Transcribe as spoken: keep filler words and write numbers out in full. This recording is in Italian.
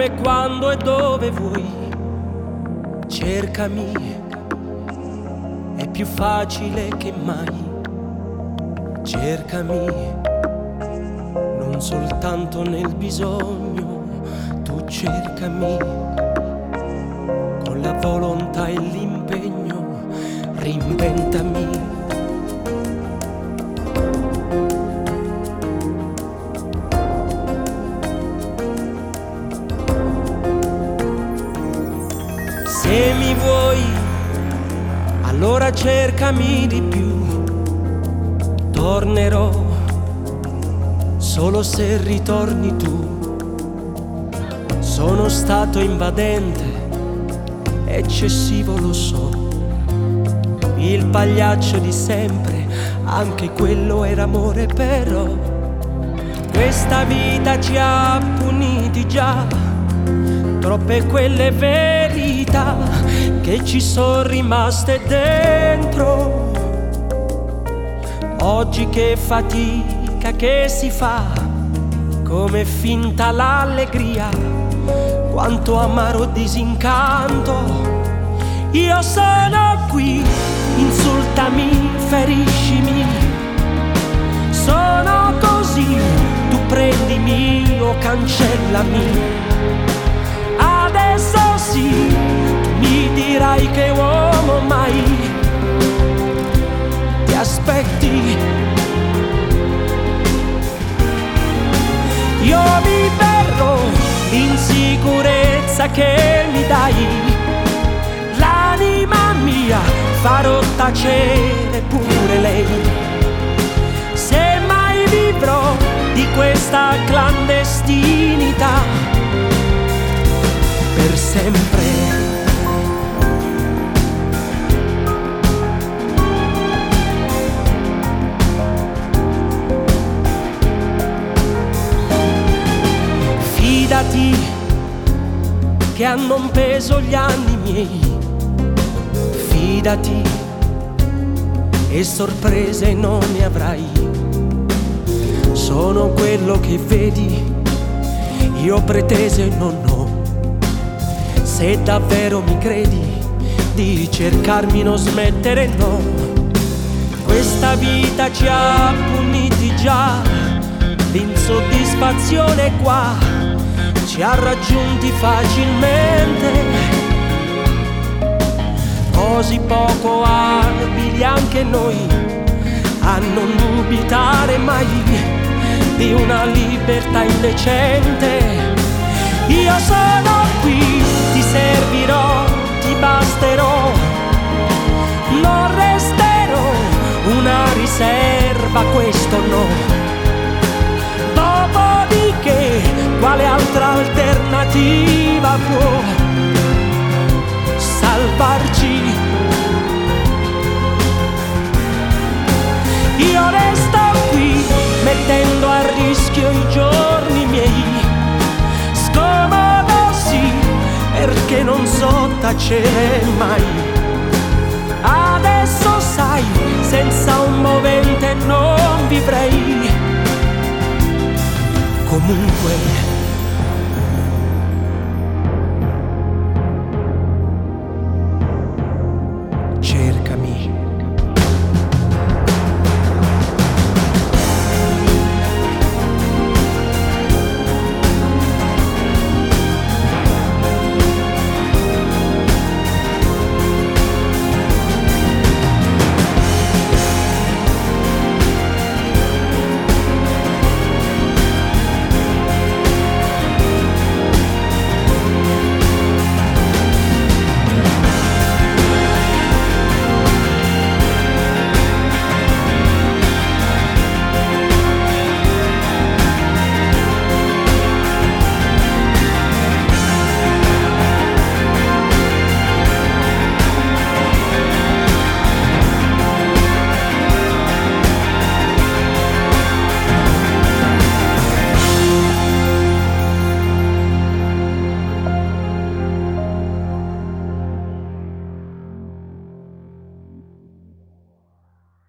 come, quando e dove vuoi. Cercami, è più facile che mai. Cercami, non soltanto nel bisogno, tu cercami con la volontà e l'impegno, reinventami. Se mi vuoi, allora cercami di più. Tornerò solo se ritorni tu. Sono stato invadente, eccessivo lo so. Il pagliaccio di sempre, anche quello era amore, però questa vita ci ha puniti già. Troppe quelle verità che ci sono rimaste dentro. Oggi che fatica che si fa, come finta l'allegria, quanto amaro disincanto. Io sono qui, insultami, feriscimi, sono così, tu prendimi o cancellami. Adesso sì, mi dirai che uomo mai ti aspetti. Io mi verrò l'insicurezza che mi dai, l'anima mia farò tacere pure lei. Se mai vivrò di questa clandestinità per sempre. Fidati che hanno un peso gli anni miei, fidati e sorprese non ne avrai. Sono quello che vedi, io pretese non ho. Se davvero mi credi, di cercarmi non smettere, no. Questa vita ci ha puniti già, l'insoddisfazione qua ci ha raggiunti facilmente. Così poco abili anche noi a non dubitare mai di una libertà indecente. Io sono qui, ti servirò, ti basterò, non resterò una riserva, questo no. Dopodiché, quale altra alternativa può salvarci? Io resto qui, mettendo a rischio i giorni miei. Scomodo sì, perché non so tacere mai. Adesso sai, senza un movente non vivrei. Comunque